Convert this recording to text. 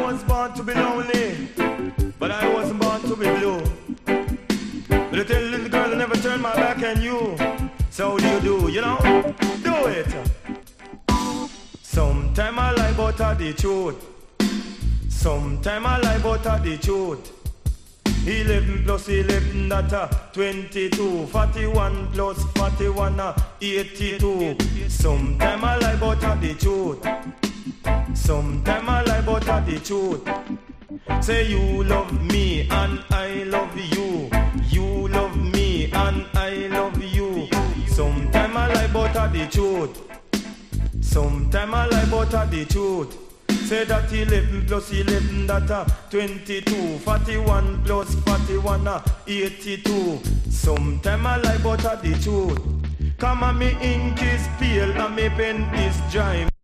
was born to be lonely, but I wasn't born to be blue. But I tell you, little girl, I never turn my back on you. So how do you do, you know? Do it. Sometime I lie but the truth. Sometime I lie but the truth. 11 plus 11 that 22. 41 plus 41 82. Sometime I lie but the truth. Sometime I lie but the truth. Say you love me and I love you. You love me and I love you. Sometime I lie but the truth. Sometime I lie but the truth. Say that 11 plus 11 that 22. 41 plus 41 82. Sometime I lie but the truth. Come on, me ink is pale and me pen is dry.